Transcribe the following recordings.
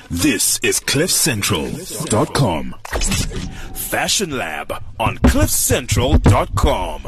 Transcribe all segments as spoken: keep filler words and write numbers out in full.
This is cliff central dot com. Fashion Lab on cliff central dot com.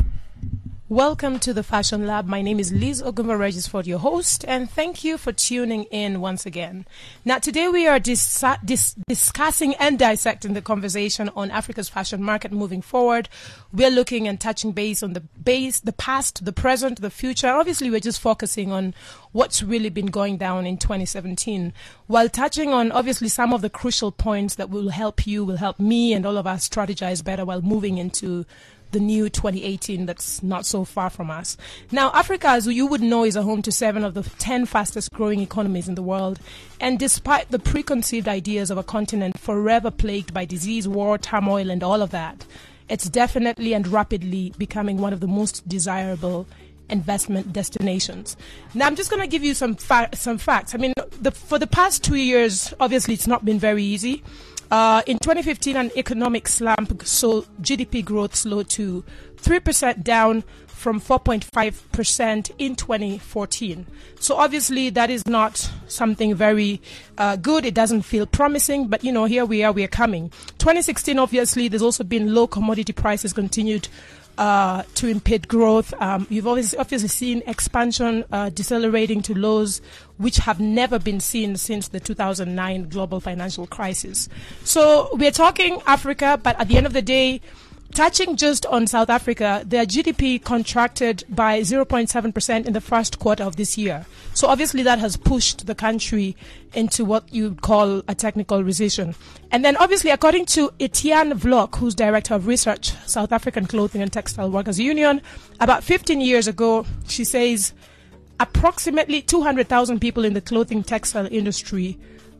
Welcome to the Fashion Lab. My name is Liz Ogumba-Regisford, your host, and thank you for tuning in once again. Now, today we are dis- dis- discussing and dissecting the conversation on Africa's fashion market moving forward. We're looking and touching base on the base, the past, the present, the future. Obviously, we're just focusing on what's really been going down in twenty seventeen, while touching on, obviously, some of the crucial points that will help you, will help me, and all of us strategize better while moving into the new twenty eighteen that's not so far from us. Now, Africa, as you would know, is a home to seven of the ten fastest growing economies in the world. And despite the preconceived ideas of a continent forever plagued by disease, war, turmoil, and all of that, it's definitely and rapidly becoming one of the most desirable investment destinations. Now, I'm just going to give you some fa- some facts. I mean, the, for the past two years, obviously, it's not been very easy. Uh, in twenty fifteen, an economic slump saw G D P growth slow to three percent, down from four point five percent in twenty fourteen. So obviously that is not something very uh, good. It doesn't feel promising, but you know, here we are, we are coming. twenty sixteen, obviously, there's also been low commodity prices continued Uh, to impede growth. Um, you've obviously, obviously seen expansion uh, decelerating to lows which have never been seen since the two thousand nine global financial crisis. So we're talking Africa, but at the end of the day, touching just on South Africa, their G D P contracted by zero point seven percent in the first quarter of this year. So obviously that has pushed the country into what you'd call a technical recession. And then obviously, according to Etienne Vlok, who's Director of Research, South African Clothing and Textile Workers Union, about fifteen years ago, she says approximately two hundred thousand people in the clothing textile industry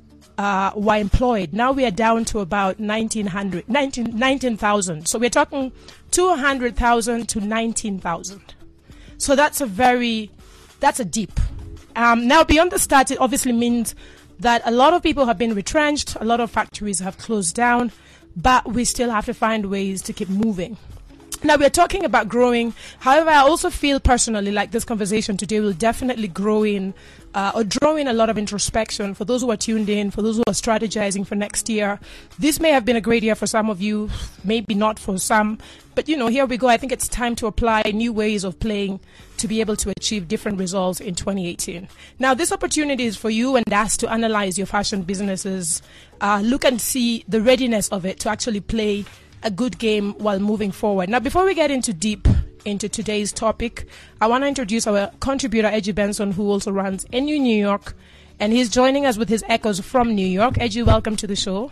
Uh, were employed. Now we are down to about nineteen hundred, nineteen, nineteen thousand. So we're talking two hundred thousand to nineteen thousand. So that's a very, that's a deep. Um, now beyond the stats, it obviously means that a lot of people have been retrenched, a lot of factories have closed down, but we still have to find ways to keep moving. Now, we're talking about growing. However, I also feel personally like this conversation today will definitely grow in uh, or draw in a lot of introspection for those who are tuned in, for those who are strategizing for next year. This may have been a great year for some of you, maybe not for some. But, you know, here we go. I think it's time to apply new ways of playing to be able to achieve different results in twenty eighteen. Now, this opportunity is for you and us to analyze your fashion businesses, uh, look and see the readiness of it to actually play a good game while moving forward. Now, before we get into deep into today's topic, I want to introduce our contributor, Edgy Benson, who also runs N U New York, and he's joining us with his echoes from New York. Edgy, welcome to the show.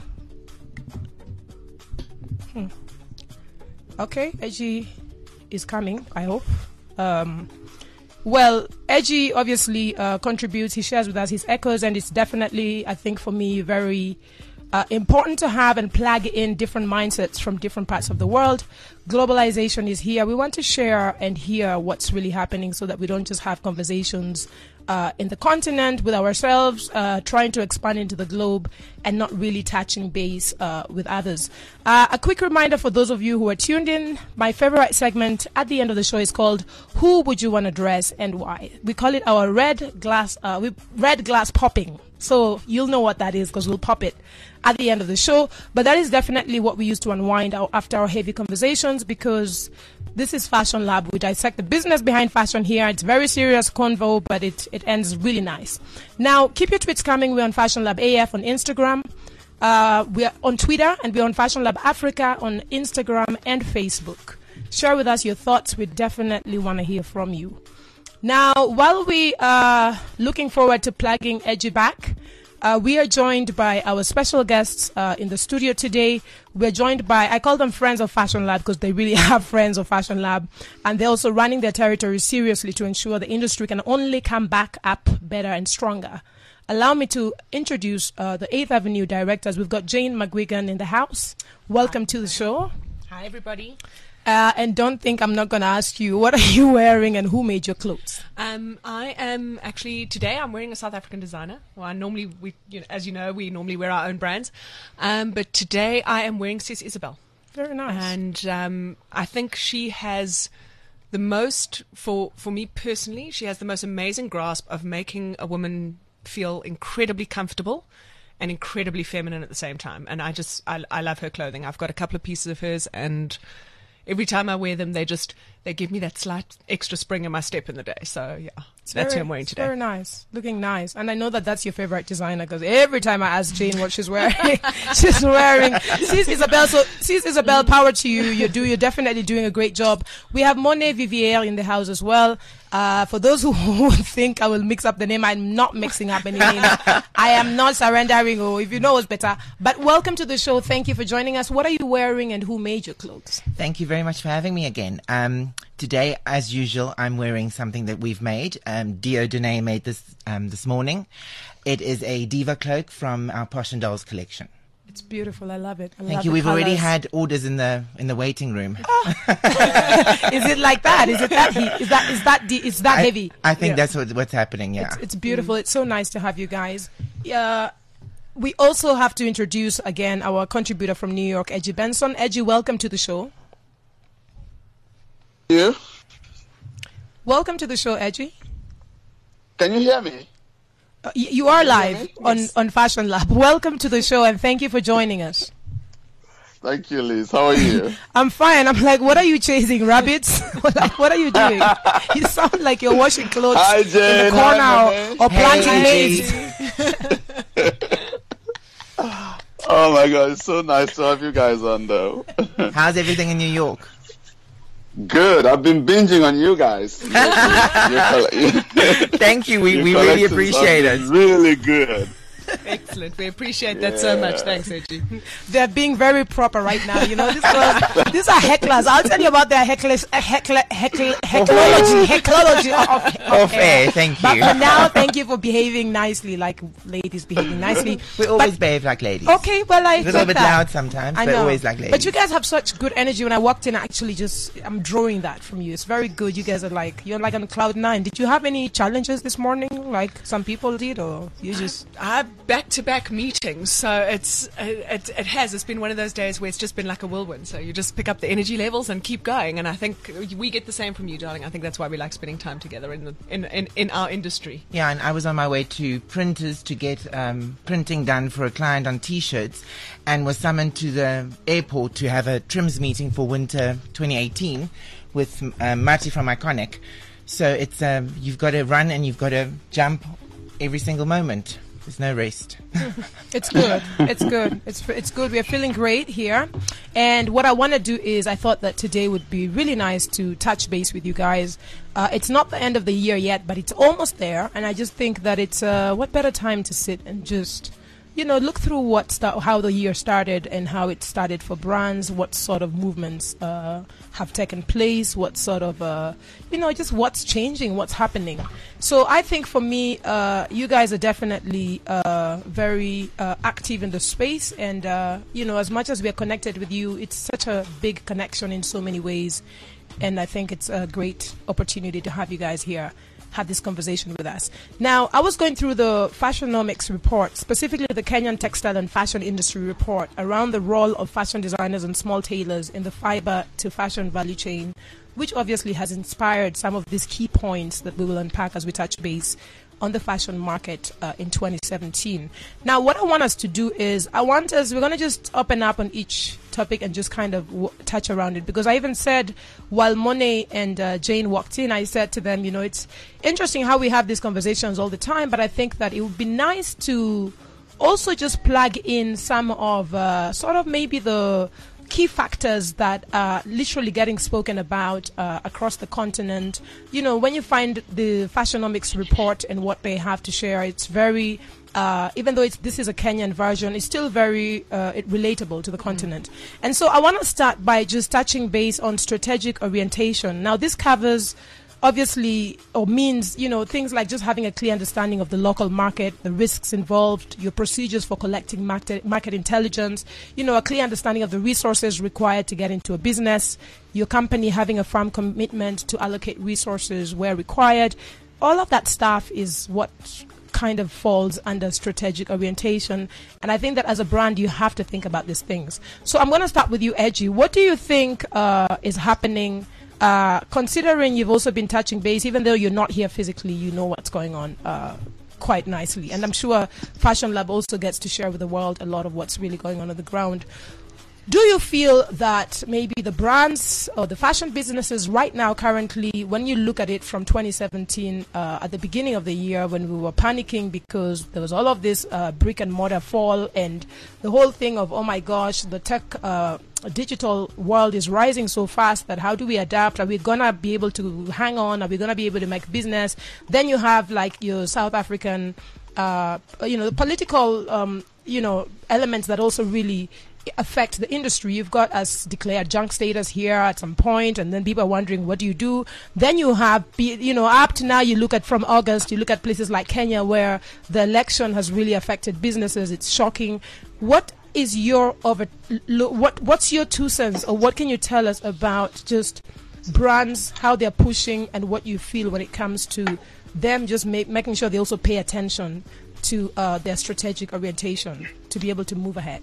Hmm. Okay, Edgy is coming, I hope. Um, well, Edgy obviously uh, contributes, he shares with us his echoes, and it's definitely, I think, for me, very Uh, important to have and plug in different mindsets from different parts of the world. Globalization is here. We want to share and hear what's really happening so that we don't just have conversations uh, in the continent with ourselves, uh, trying to expand into the globe and not really touching base uh, with others. Uh, a quick reminder for those of you who are tuned in, my favorite segment at the end of the show is called Who Would You Want to Dress and Why? We call it our red glass, uh, we, red glass popping. So you'll know what that is because we'll pop it at the end of the show. But that is definitely what we use to unwind our, after our heavy conversations, because this is Fashion Lab. We dissect the business behind fashion here. It's very serious convo, but it, it ends really nice. Now, keep your tweets coming. We're on Fashion Lab A F on Instagram. Uh, we're on Twitter, and we're on Fashion Lab Africa on Instagram and Facebook. Share with us your thoughts. We definitely want to hear from you. Now, while we are looking forward to plugging Edgy back, uh, we are joined by our special guests uh, in the studio today. We're joined by, I call them friends of Fashion Lab because they really have friends of Fashion Lab, and they're also running their territory seriously to ensure the industry can only come back up better and stronger. Allow me to introduce uh, the eighth Avenue directors. We've got Jane McGuigan in the house. Welcome Hi. to the show. Hi, everybody. Uh, and don't think I'm not going to ask you, what are you wearing and who made your clothes? Um, I am actually, today I'm wearing a South African designer. Well, I normally, we, you know, as you know, we normally wear our own brands. Um, but today I am wearing Sis Isabel. Very nice. And um, I think she has the most, for, for me personally, she has the most amazing grasp of making a woman feel incredibly comfortable and incredibly feminine at the same time. And I just, I, I love her clothing. I've got a couple of pieces of hers, and every time I wear them, they just, they give me that slight extra spring in my step in the day. So yeah, It's that's very, who I'm wearing it's today. Very nice, looking nice, and I know that that's your favorite designer because every time I ask Jane what she's wearing, she's wearing. Sis Isabel, so Sis Isabel, power to you. You do. You're definitely doing a great job. We have Monet Vivier in the house as well. Uh, for those who think I will mix up the name, I'm not mixing up any names. I am not surrendering, or if you know it's better. But welcome to the show. Thank you for joining us. What are you wearing, and who made your clothes? Thank you very much for having me again. Um, today, as usual, I'm wearing something that we've made. Um, Dio Dene made this um, this morning. It is a diva cloak from our Posh and Dolls collection. It's beautiful. I love it. I Thank love you. the We've already colours. had orders in the in the waiting room. Is it like that? Is it that heat? Is that is that de- is that I, heavy? I think Yeah. that's what, what's happening. Yeah. It's, it's beautiful. It's so nice to have you guys. Uh, we also have to introduce again our contributor from New York, Edgy Benson. Edgy, welcome to the show. You? Welcome to the show, Edgy. Can you hear me? Uh, y- you are Can you hear live me? on, Yes. on Fashion Lab. Welcome to the show, and thank you for joining us. Thank you, Liz. How are you? I'm fine. I'm like, what are you chasing, rabbits? Like, what are you doing? You sound like you're washing clothes Hi, in Jane. the corner Hi, or, or planting Hey, maize. Oh my God, it's so nice to have you guys on, though. How's everything in New York? Good. I've been binging on you guys. Your- your colle- Thank you. We your we really collections appreciate have it. been Really good. Excellent. We appreciate that so much. Thanks, Edgy. They're being very proper right now. You know, these girls, these are hecklers. I'll tell you about their hecklers, uh, heckler, heckle, hecklology, hecklology of, of, Off air, thank But you. for now, thank you for behaving nicely, like ladies behaving nicely. We always But- behave like ladies. Okay, well, I A little accept bit that. loud sometimes, I but know. always like ladies. But you guys have such good energy. When I walked in, I actually just, I'm drawing that from you. It's very good. You guys are like, you're like on cloud nine. Did you have any challenges this morning, like some people did, or you just? I have back-to-back meetings, so it's it, it has. It's been one of those days where it's just been like a whirlwind. So you just pick up the energy levels and keep going. And I think we get the same from you, darling. I think that's why we like spending time together in the in in, in our industry. Yeah, and I was on my way to printers to get um, printing done for a client on T-shirts, and was summoned to the airport to have a trims meeting for winter twenty eighteen with um, Marty from Iconic. So it's um, you've got to run and you've got to jump every single moment. There's no rest. It's good. It's good. It's it's good. We're feeling great here. And what I want to do is I thought that today would be really nice to touch base with you guys. Uh, it's not the end of the year yet, but it's almost there. And I just think that it's uh, what better time to sit and just, you know, look through what sta- how the year started and how it started for brands, what sort of movements uh, have taken place, what sort of, uh, you know, just what's changing, what's happening. So I think for me, uh, you guys are definitely uh, very uh, active in the space. And, uh, you know, as much as we are connected with you, it's such a big connection in so many ways. And I think it's a great opportunity to have you guys here, have this conversation with us. Now, I was going through the Fashionomics report, specifically the Kenyan Textile and Fashion Industry report, around the role of fashion designers and small tailors in the fiber to fashion value chain, which obviously has inspired some of these key points that we will unpack as we touch base on the fashion market uh, in twenty seventeen. Now, what I want us to do is, I want us, we're going to just open up on each topic and just kind of w- touch around it. Because I even said, while Monet and uh, Jane walked in, I said to them, you know, it's interesting how we have these conversations all the time, but I think that it would be nice to also just plug in some of uh, sort of maybe the key factors that are literally getting spoken about uh, across the continent. You know, when you find the Fashionomics report and what they have to share, it's very, uh, even though it's, this is a Kenyan version, it's still very uh, it relatable to the continent. And so I want to start by just touching base on strategic orientation. Now, this covers obviously, or means, you know, things like just having a clear understanding of the local market, the risks involved, your procedures for collecting market, market intelligence, you know, a clear understanding of the resources required to get into a business, your company having a firm commitment to allocate resources where required. All of that stuff is what kind of falls under strategic orientation. And I think that as a brand, you have to think about these things. So I'm going to start with you, Edgy. What do you think uh, is happening? Uh, considering you've also been touching base, even though you're not here physically, you know what's going on uh, quite nicely. And I'm sure Fashion Lab also gets to share with the world a lot of what's really going on on the ground. Do you feel that maybe the brands or the fashion businesses right now, currently, when you look at it from twenty seventeen, uh, at the beginning of the year when we were panicking because there was all of this uh, brick and mortar fall and the whole thing of, oh my gosh, the tech uh, digital world is rising so fast that how do we adapt? Are we going to be able to hang on? Are we going to be able to make business? Then you have like your South African, uh, you know, the political, um, you know, elements that also really affect the industry. You've got us declared junk status here at some point, and then people are wondering, what do you do? Then you have, you know, up to now, you look at from August, you look at places like Kenya where the election has really affected businesses. It's shocking. What is your over, what what's your two cents, or what can you tell us about just brands, how they're pushing, and what you feel when it comes to them just make, making sure they also pay attention to uh, their strategic orientation to be able to move ahead?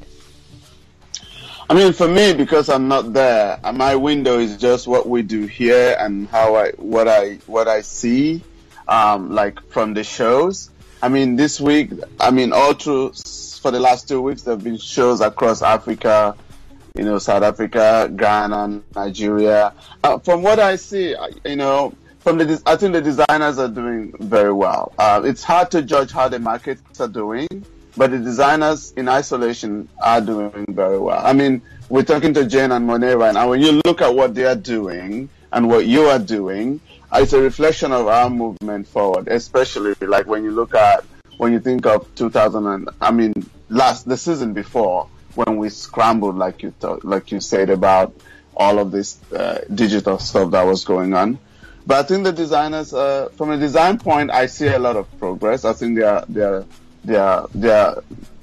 I mean, for me, because I'm not there, my window is just what we do here and how I, what I, what I see, um, like from the shows. I mean, this week, I mean, all through, for the last two weeks, there have been shows across Africa, you know, South Africa, Ghana, Nigeria. Uh, from what I see, you know, from the, I think the designers are doing very well. Uh, it's hard to judge how the markets are doing, but the designers in isolation are doing very well. I mean, we're talking to Jane and Monet right now. When you look at what they are doing and what you are doing, it's a reflection of our movement forward, especially like when you look at, when you think of two thousand and, I mean, last, the season before, when we scrambled, like you thought, like you said, about all of this uh, digital stuff that was going on. But I think the designers, uh, from a design point, I see a lot of progress. I think they are, they are, Their their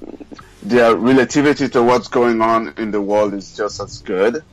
their relativity to what's going on in the world is just as good,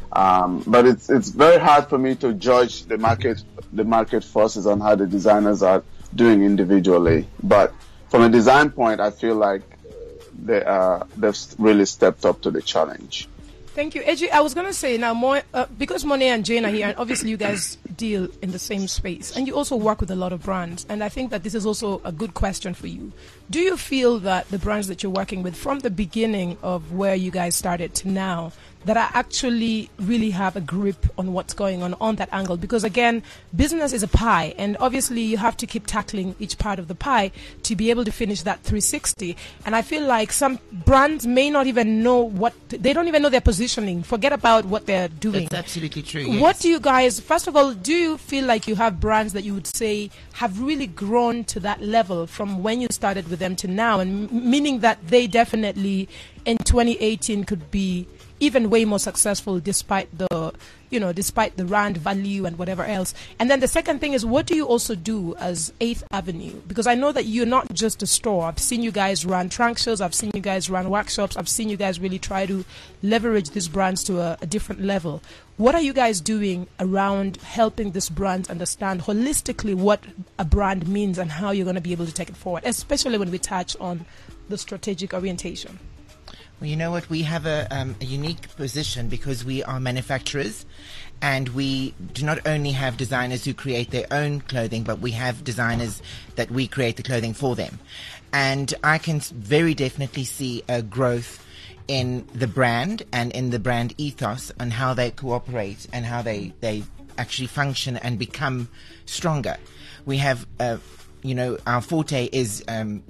um, but it's it's very hard for me to judge the market the market forces on how the designers are doing individually. But from a design point, I feel like they are they've really stepped up to the challenge. Thank you, Eji. I was going to say now, more uh, because Monet and Jane are here, and obviously you guys deal in the same space, and you also work with a lot of brands. And I think that this is also a good question for you. Do you feel that the brands that you're working with, from the beginning of where you guys started to now, that are actually really have a grip on what's going on on that angle? Because again, business is a pie, and obviously you have to keep tackling each part of the pie to be able to finish that three sixty. And I feel like some brands may not even know what, they don't even know their positioning. Forget about what they're doing. That's absolutely true. Yes. What do you guys, first of all, do you feel like you have brands that you would say have really grown to that level from when you started with them to now, and m- meaning that they definitely in twenty eighteen could be even way more successful despite the, you know, despite the rand value and whatever else? And then the second thing is, what do you also do as eighth Avenue? Because I know that you're not just a store. I've seen you guys run trunk shows. I've seen you guys run workshops. I've seen you guys really try to leverage these brands to a, a different level. What are you guys doing around helping this brand understand holistically what a brand means and how you're going to be able to take it forward, especially when we touch on the strategic orientation? Well, you know what? We have a, um, a unique position because we are manufacturers, and we do not only have designers who create their own clothing, but we have designers that we create the clothing for them. And I can very definitely see a growth in the brand and in the brand ethos and how they cooperate and how they, they actually function and become stronger. We have, uh, you know, our forte is um,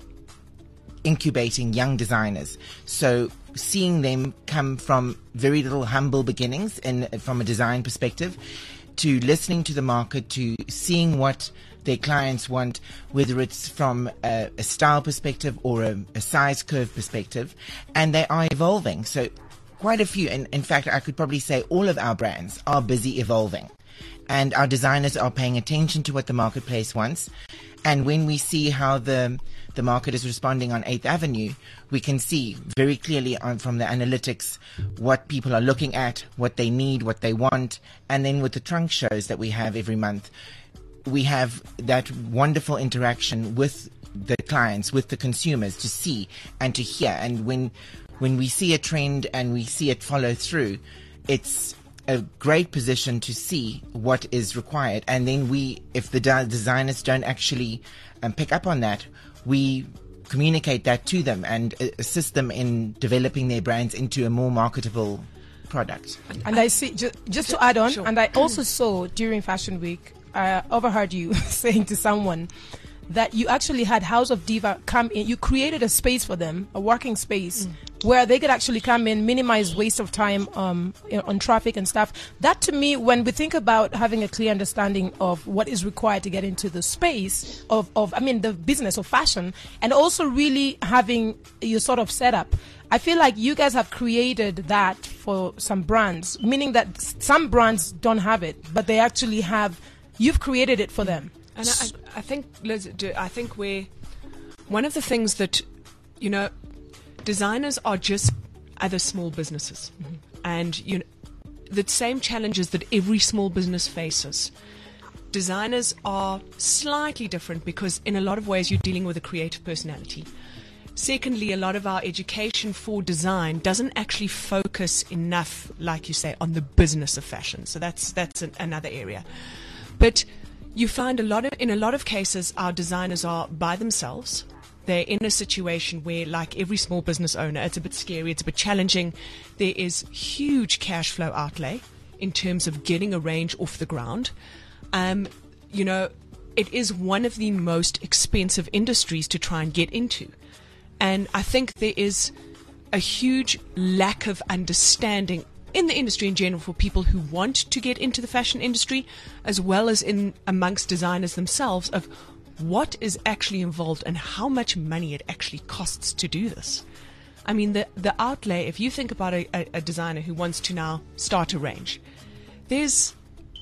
incubating young designers. So seeing them come from very little humble beginnings in, from a design perspective, to listening to the market, to seeing what their clients want, whether it's from a, a style perspective or a, a size curve perspective, and they are evolving. So quite a few, and in fact I could probably say all of our brands are busy evolving, and our designers are paying attention to what the marketplace wants. And when we see how the the market is responding on eighth Avenue, we can see very clearly on, from the analytics what people are looking at, what they need, what they want. And then with the trunk shows that we have every month, we have that wonderful interaction with the clients, with the consumers, to see and to hear. And when when we see a trend and we see it follow through, it's a great position to see what is required. And then we, if the de- designers don't actually um, pick up on that, we communicate that to them and uh, assist them in developing their brands into a more marketable product. And I see, just, just to add on, Sure. and I also saw during Fashion Week, I overheard you saying to someone that you actually had House of Diva come in. You created a space for them, a working space, mm. where they could actually come in, minimize waste of time um, you know, on traffic and stuff. That to me, when we think about having a clear understanding of what is required to get into the space of, of I mean, the business of fashion, and also really having your sort of setup, I feel like you guys have created that for some brands, meaning that s- some brands don't have it, but they actually have, you've created it for them. And I, I think, Liz, do- I think we're one of the things that, you know, designers are just other small businesses, mm-hmm. and you know, the same challenges that every small business faces. Designers are slightly different because, in a lot of ways, you're dealing with a creative personality. Secondly, a lot of our education for design doesn't actually focus enough, like you say, on the business of fashion. So that's that's an, another area, but you find a lot of, in a lot of cases, our designers are by themselves. They're in a situation where, like every small business owner, it's a bit scary, it's a bit challenging. There is huge cash flow outlay in terms of getting a range off the ground. Um, you know, it is one of the most expensive industries to try and get into. And I think there is a huge lack of understanding in the industry in general for people who want to get into the fashion industry, as well as in amongst designers themselves, of what is actually involved and how much money it actually costs to do this. I mean, the the outlay, if you think about a, a, a designer who wants to now start a range, there's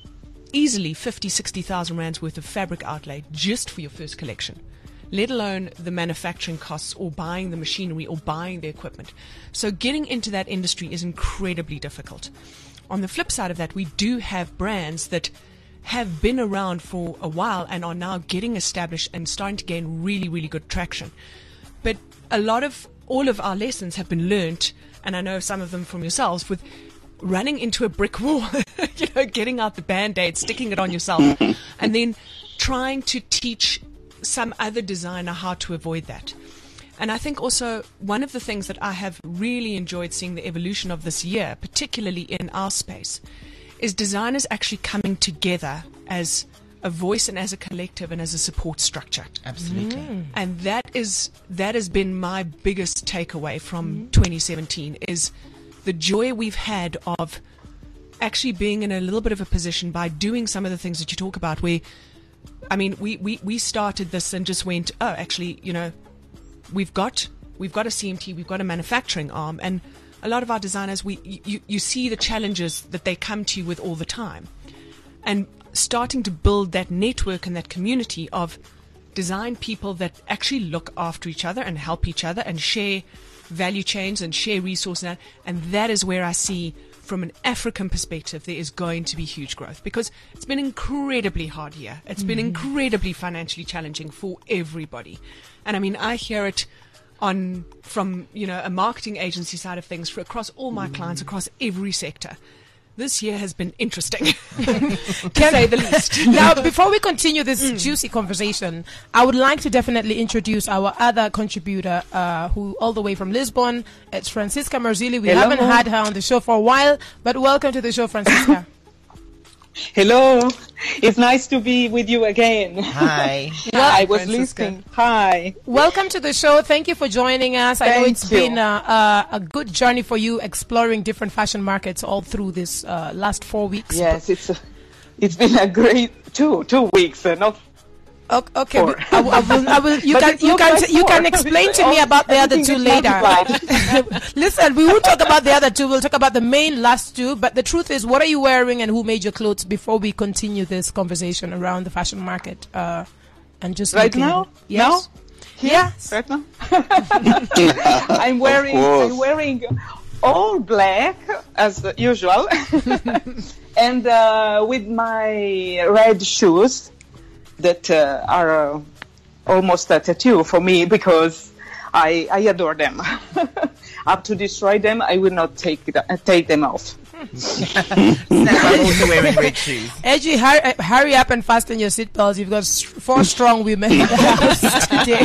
easily fifty, sixty thousand rands worth of fabric outlay just for your first collection, let alone the manufacturing costs or buying the machinery or buying the equipment. So getting into that industry is incredibly difficult. On the flip side of that, we do have brands that have been around for a while and are now getting established and starting to gain really, really good traction. But a lot of, all of our lessons have been learnt, and I know some of them from yourselves, with running into a brick wall, you know, getting out the Band-Aid, sticking it on yourself, and then trying to teach some other designer how to avoid that. And I think also one of the things that I have really enjoyed seeing the evolution of this year, particularly in our space, is designers actually coming together as a voice and as a collective and as a support structure. Absolutely. Mm. And that is that has been my biggest takeaway from mm. twenty seventeen, is the joy we've had of actually being in a little bit of a position by doing some of the things that you talk about, where I mean, we, we, we started this and just went, oh, actually, you know, we've got we've got a C M T, we've got a manufacturing arm, and a lot of our designers, we you, you see the challenges that they come to you with all the time. And starting to build that network and that community of design people that actually look after each other and help each other and share value chains and share resources. And that is where I see, from an African perspective, there is going to be huge growth, because it's been incredibly hard here. It's mm-hmm. been incredibly financially challenging for everybody. And I mean, I hear it on from, you know, a marketing agency side of things for across all my mm. clients, across every sector. This year has been interesting, to say the least. Now, before we continue this mm. juicy conversation, I would like to definitely introduce our other contributor, uh, who all the way from Lisbon. It's Francisca Marzilli. We Hello. haven't had her on the show for a while, but welcome to the show, Francisca. Hello, it's nice to be with you again. Hi. Well, I was Francisca. listening. Hi. Welcome to the show. Thank you for joining us. I know Thank it's you. been a, a, a good journey for you, exploring different fashion markets all through this uh, last four weeks. Yes, it's a, it's been a great two two weeks, uh, not O- Okay, Four. but I, will- I will. I will. You But can. it You looks can. like You can four. explain to me about the other Everything two is later. multiplied. Listen, we won't talk about the other two. We'll talk about the main last two. But the truth is, what are you wearing and who made your clothes? Before we continue this conversation around the fashion market, uh, and just Right looking- now? Yes. Yes. right now. I'm wearing course. I'm wearing all black as usual, and uh, with my red shoes that uh, are uh, almost a tattoo for me, because I I adore them. Up to destroy them, I will not take the, uh, take them off. Snap, I'm also wearing red shoes. Edgy, hurry, hurry up and fasten your seatbelts. You've got s- four strong women in the house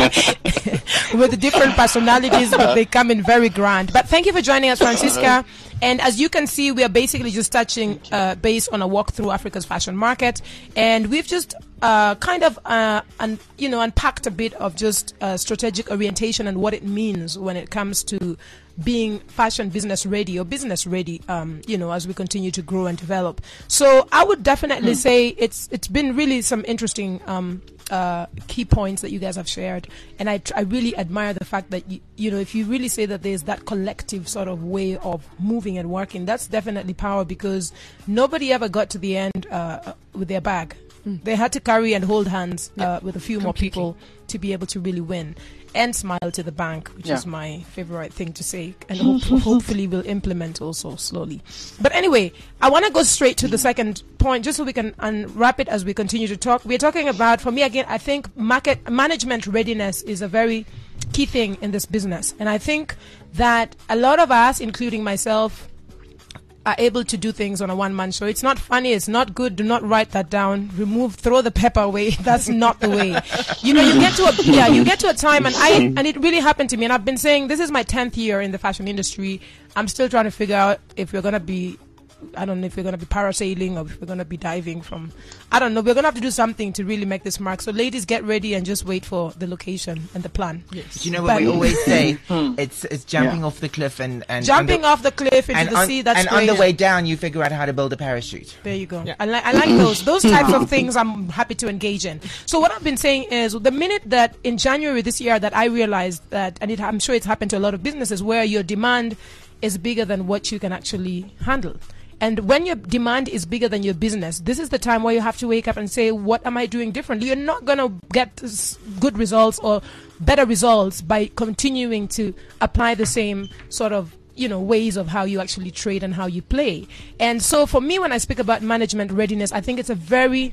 today with different personalities, but they come in very grand. But thank you for joining us, Francisca. And as you can see, we are basically just touching uh, base on a walk through Africa's fashion market, and we've just uh, kind of uh, un- you know unpacked a bit of just uh, strategic orientation and what it means when it comes to being fashion business ready or business ready. Um, you know, as we continue to grow and develop. So I would definitely mm. say it's it's been really some interesting um, uh, key points that you guys have shared, and I tr- I really admire the fact that you, you know if you really say that there's that collective sort of way of moving and working, that's definitely power, because nobody ever got to the end uh, with their bag. Mm. They had to carry and hold hands uh, yeah, with a few completely. more people to be able to really win. And smile to the bank, which yeah. is my favorite thing to say, and hope, hopefully we'll implement also slowly. But anyway, I want to go straight to the second point, just so we can unwrap it as we continue to talk. We're talking about, for me again, I think market management readiness is a very key thing in this business, and I think that a lot of us, including myself, are able to do things on a one-man show. It's not funny. It's not good. Do not write that down. Remove, throw the pepper away. That's not the way. You know, you get to a, yeah, you get to a time, and I, and it really happened to me. And I've been saying, this is my tenth year in the fashion industry. I'm still trying to figure out if we're going to be, I don't know if we're going to be parasailing or if we're going to be diving from, I don't know. We're going to have to do something to really make this mark. So ladies, get ready and just wait for the location and the plan. Yes. Do you know what but we always say? It's it's jumping yeah. off the cliff and, and jumping the, off the cliff into the on, sea. That's and great. on the way down, you figure out how to build a parachute. There you go. Yeah. I, li- I like those those types of things. I'm happy to engage in. So what I've been saying is, the minute that in January this year that I realized that, and it, I'm sure it's happened to a lot of businesses, where your demand is bigger than what you can actually handle. And when your demand is bigger than your business, this is the time where you have to wake up and say, what am I doing differently? You're not going to get good results or better results by continuing to apply the same sort of, you know, ways of how you actually trade and how you play. And so for me, when I speak about management readiness, I think it's a very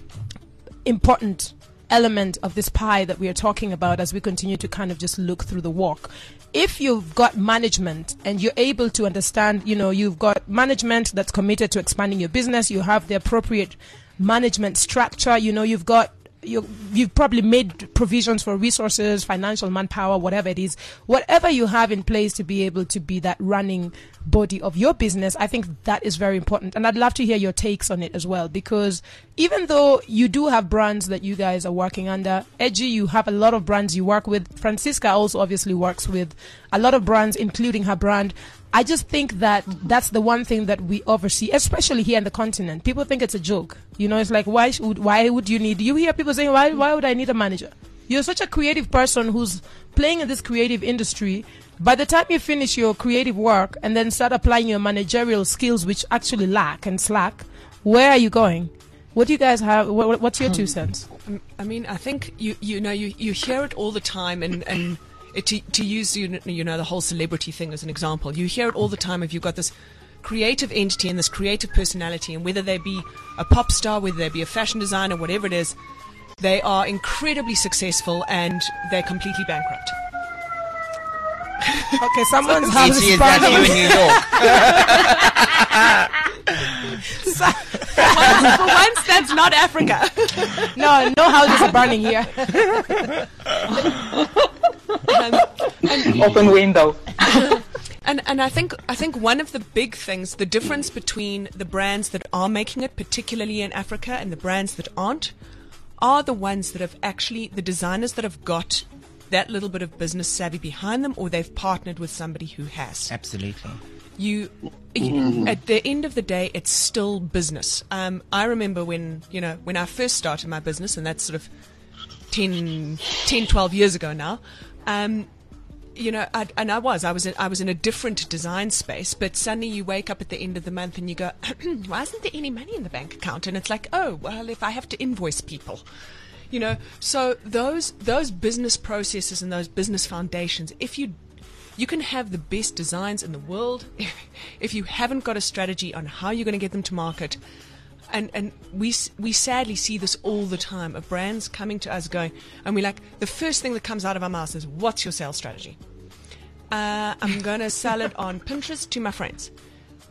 important element of this pie that we are talking about as we continue to kind of just look through the walk. If you've got management and you're able to understand, you know, you've got management that's committed to expanding your business, you have the appropriate management structure, you know, you've got you you've probably made provisions for resources, financial, manpower, whatever it is, whatever you have in place to be able to be that running body of your business. I think that is very important, and I'd love to hear your takes on it as well, because even though you do have brands that you guys are working under, Edgy, you have a lot of brands you work with. Francisca also obviously works with a lot of brands, including her brand. I just think that that's the one thing that we oversee, especially here in the continent. People think it's a joke. You know, it's like, why should, why would you need, you hear people saying, why, why would I need a manager? You're such a creative person who's playing in this creative industry. By the time you finish your creative work and then start applying your managerial skills, which actually lack and slack, where are you going? What do you guys have? What, what's your two cents? I mean, I think you, you know, you, you hear it all the time, and, and it, to, to use, you know, you know, the whole celebrity thing as an example, you hear it all the time if you've got this creative entity and this creative personality, and whether they be a pop star, whether they be a fashion designer, whatever it is, they are incredibly successful and they're completely bankrupt. Okay, someone's house is burning in New York. so, for, once, for once, that's not Africa. No, no houses are burning here. and, and, Open window. And and I think I think one of the big things, the difference between the brands that are making it, particularly in Africa, and the brands that aren't, are the ones that have actually, the designers that have got that little bit of business savvy behind them, or they've partnered with somebody who has. Absolutely. You, you at the end of the day, it's still business. Um, I remember when, you know, when I first started my business, and that's sort of ten, ten twelve years ago now, um, you know, I, and I was, I was, in, I was in a different design space, but suddenly you wake up at the end of the month and you go, why isn't there any money in the bank account? And it's like, oh, well, if I have to invoice people, you know, so those, those business processes and those business foundations, if you, you can have the best designs in the world, if you haven't got a strategy on how you're going to get them to market. And and we we sadly see this all the time, of brands coming to us going, and we're like, the first thing that comes out of our mouths is, what's your sales strategy? Uh, I'm going to sell it on Pinterest to my friends.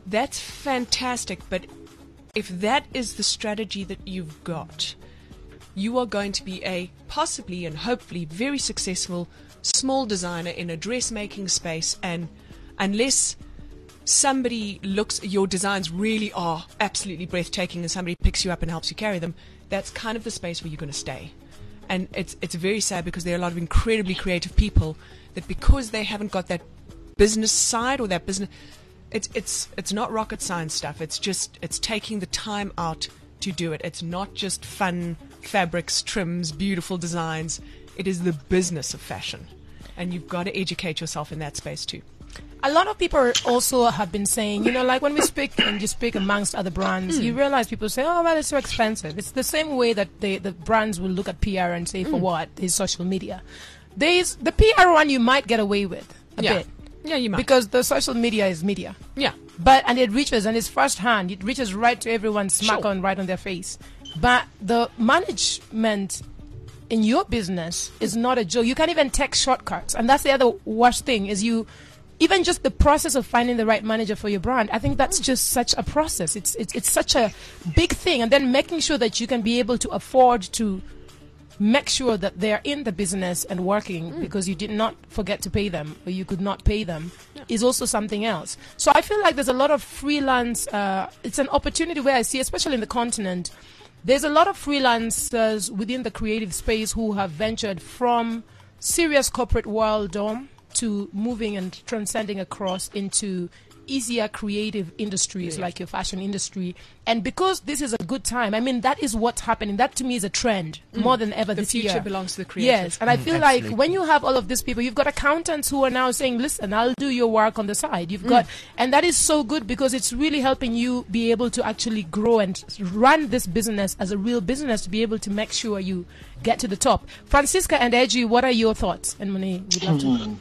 that's fantastic. But if that is the strategy that you've got, you are going to be a possibly and hopefully very successful small designer in a dressmaking space. And unless somebody looks, your designs really are absolutely breathtaking, and somebody picks you up and helps you carry them, that's kind of the space where you're going to stay. And it's it's very sad, because there are a lot of incredibly creative people that, because they haven't got that business side or that business, it's it's it's not rocket science stuff. It's just it's taking the time out to do it. It's not just fun fabrics, trims, beautiful designs. It is the business of fashion, and you've got to educate yourself in that space too. A lot of people also have been saying, you know, like when we speak and you speak amongst other brands, mm. you realize people say, oh, well, it's so expensive. It's the same way that they, the brands will look at P R and say, for mm. what? There's social media. There's the P R one you might get away with a yeah. bit. Yeah, you might. Because the social media is media. Yeah. But, and it reaches, and it's first hand. It reaches right to everyone, smack sure. on, right on their face. But the management in your business is not a joke. You can't even take shortcuts. And that's the other worst thing, is you... Even just the process of finding the right manager for your brand, I think that's just such a process. It's, it's it's such a big thing. And then making sure that you can be able to afford to make sure that they're in the business and working mm. because you did not forget to pay them, or you could not pay them, yeah. is also something else. So I feel like there's a lot of freelance. Uh, it's an opportunity where I see, especially in the continent, there's a lot of freelancers within the creative space who have ventured from serious corporate world um, to moving and transcending across into easier creative industries, yeah. like your fashion industry. And because this is a good time, I mean, that is what's happening. That to me is a trend mm. more than ever the this year. The future belongs to the creative. Yes, and mm, I feel absolutely. like when you have all of these people, you've got accountants who are now saying, listen, I'll do your work on the side. You've mm. got, and that is so good, because it's really helping you be able to actually grow and run this business as a real business, to be able to make sure you get to the top. Francisca and Edgy, what are your thoughts? And Moni, we'd love to know.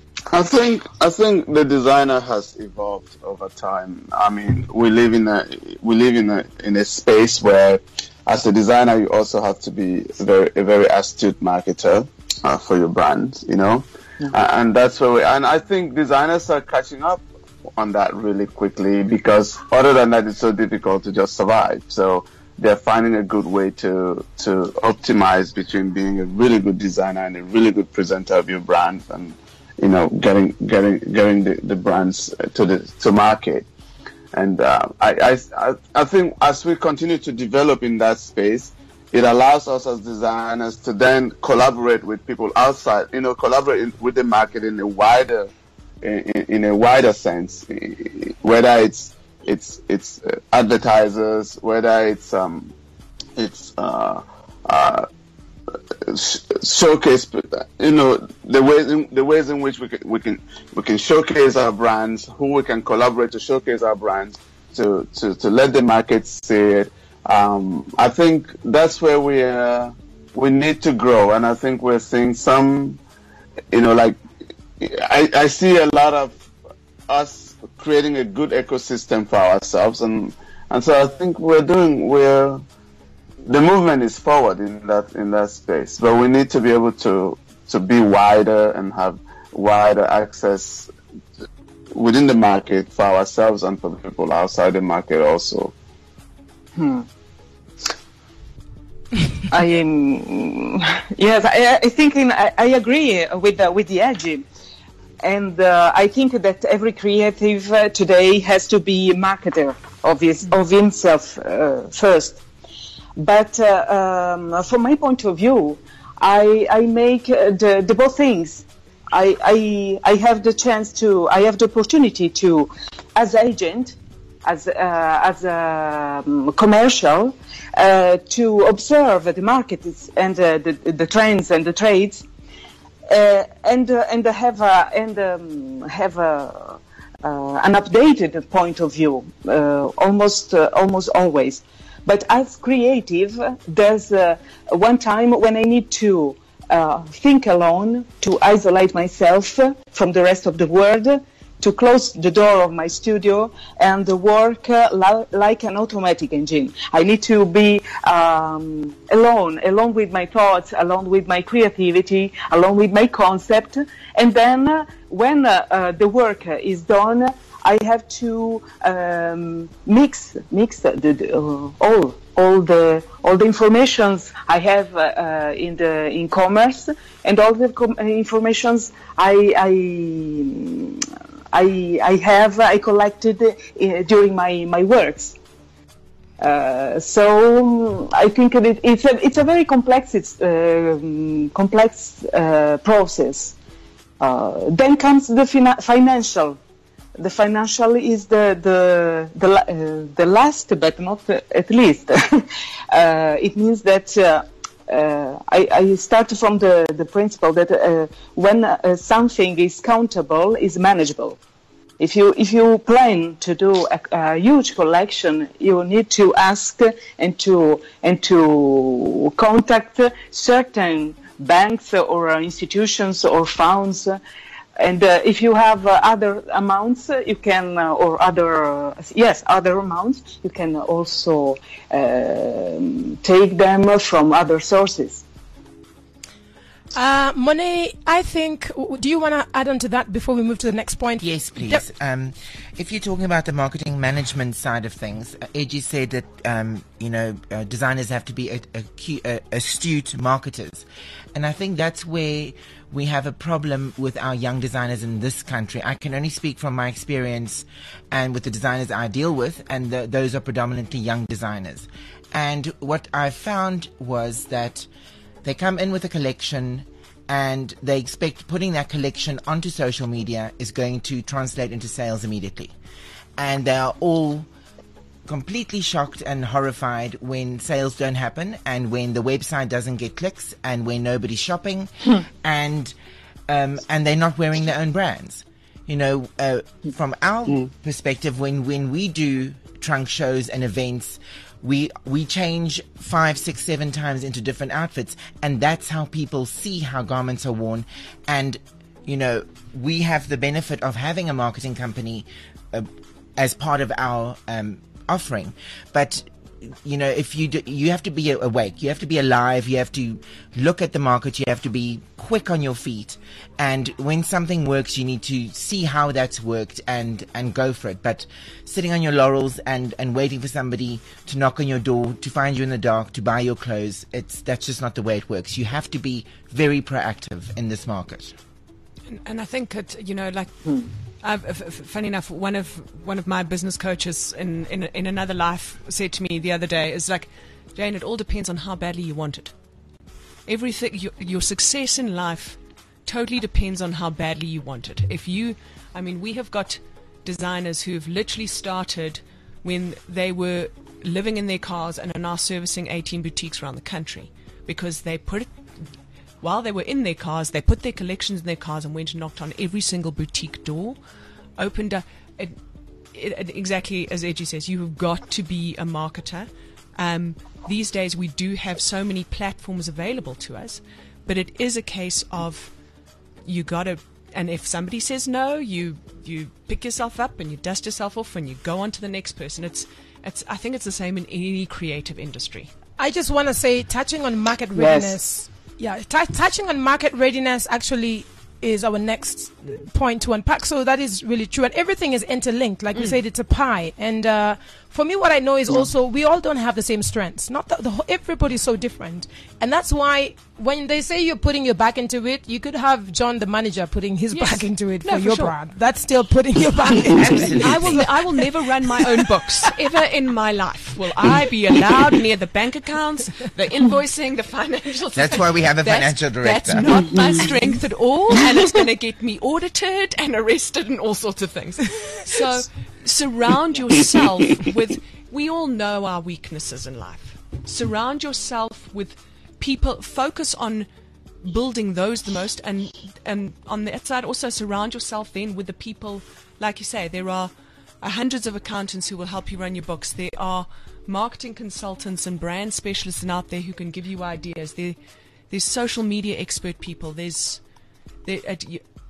I think I think the designer has evolved over time. I mean, we live in a we live in a in a space where, as a designer, you also have to be a very a very astute marketer uh, for your brand. You know, mm-hmm. uh, and that's where we. And I think designers are catching up on that really quickly, because other than that, it's so difficult to just survive. So they're finding a good way to to optimize between being a really good designer and a really good presenter of your brand, and you know, getting getting getting the, the brands to the to market. And uh, I, I I think as we continue to develop in that space, it allows us as designers to then collaborate with people outside, you know, collaborate in, with the market in a wider in, in a wider sense, whether it's it's it's advertisers, whether it's um it's uh uh showcase, you know, the ways in, the ways in which we can we can we can showcase our brands, who we can collaborate to showcase our brands, to to, to let the market see it. Um, I think that's where we uh, we need to grow, and I think we're seeing some, you know, like I, I see a lot of us creating a good ecosystem for ourselves, and and so I think we're doing we're. The movement is forward in that in that space, but we need to be able to to be wider and have wider access within the market for ourselves and for the people outside the market also. Hmm. I am yes, I, I think in, I, I agree with uh, with the Edgy, and uh, I think that every creative uh, today has to be a marketer of his of himself uh, first. But uh, um, from my point of view, I, I make uh, the, the both things. I, I I have the chance to, I have the opportunity to, as agent, as uh, as a um, commercial, uh, to observe the markets and uh, the the trends and the trades, uh, and uh, and have a, and um, have a, uh, an updated point of view, uh, almost uh, almost always. But as creative, there's uh, one time when I need to uh, think alone, to isolate myself from the rest of the world, to close the door of my studio and work uh, li- like an automatic engine. I need to be um, alone, alone with my thoughts, alone with my creativity, alone with my concept. And then uh, when uh, uh, the work is done, I have to um, mix mix the, the uh, all all the all the informations I have uh, uh, in the in commerce and all the com- informations I I I I have I collected uh, during my my works. Uh, so I think it, it's a it's a very complex it's uh, complex uh, process. Uh, then comes the fina- financial. The financial is the the the, uh, the last, but not uh, at least. uh, it means that uh, uh, I, I start from the, the principle that uh, when uh, something is countable, is manageable. If you if you plan to do a, a huge collection, you need to ask and to and to contact certain banks or institutions or funds. And uh, if you have uh, other amounts, uh, you can, uh, or other, uh, yes, other amounts, you can also uh, take them from other sources. Uh, Monet, I think, do you want to add on to that before we move to the next point? Yes, please. Yep. Um, if you're talking about the marketing management side of things, uh, Edgy said that, um, you know, uh, designers have to be a, a, a, astute marketers. And I think that's where we have a problem with our young designers in this country. I can only speak from my experience and with the designers I deal with, and the, those are predominantly young designers. And what I found was that they come in with a collection and they expect putting that collection onto social media is going to translate into sales immediately. And they are all completely shocked and horrified when sales don't happen and when the website doesn't get clicks and when nobody's shopping and um, and they're not wearing their own brands. You know, uh, from our mm. perspective, when, when we do trunk shows and events, we we change five, six, seven times into different outfits, and that's how people see how garments are worn. And, you know, we have the benefit of having a marketing company uh, as part of our um offering, but you know, if you do, you have to be awake, you have to be alive, you have to look at the market, you have to be quick on your feet, and when something works, you need to see how that's worked and and go for it. But sitting on your laurels and and waiting for somebody to knock on your door, to find you in the dark, to buy your clothes, it's that's just not the way it works. You have to be very proactive in this market. And, and I think it, you know, like. Hmm. I've, f- f- funny enough, one of one of my business coaches in, in in another life said to me the other day, "Is like, Jane, it all depends on how badly you want it. Everything, your, your success in life, totally depends on how badly you want it. If you, I mean, we have got designers who've literally started when they were living in their cars and are now servicing eighteen boutiques around the country because they put it." While they were in their cars, they put their collections in their cars and went and knocked on every single boutique door, opened up. It, it, it, exactly as Edgy says, you have got to be a marketer. Um, these days, we do have so many platforms available to us, but it is a case of you got to. And if somebody says no, you you pick yourself up and you dust yourself off and you go on to the next person. It's it's. I think it's the same in any creative industry. I just want to say, touching on market readiness. Yes. Yeah, t- touching on market readiness actually is our next point to unpack. So that is really true. And everything is interlinked. Like mm. we said, it's a pie. And uh, for me, what I know is mm. also we all don't have the same strengths. Not the, the everybody's so different. And that's why when they say you're putting your back into it, you could have John, the manager, putting his yes. back into it no, for, for your sure. brand. That's still putting your back into it. I will, I will never run my own books ever in my life. Will I be allowed near the bank accounts, the invoicing, the financial? That's why we have a that's, financial director. That's not my strength at all, and it's going to get me audited and arrested and all sorts of things. So surround yourself with. We all know our weaknesses in life. Surround yourself with people. Focus on building those the most, and and on the side also surround yourself then with the people. Like you say, there are uh, hundreds of accountants who will help you run your books. There are marketing consultants and brand specialists out there who can give you ideas. There, there's social media expert people. There's there, uh,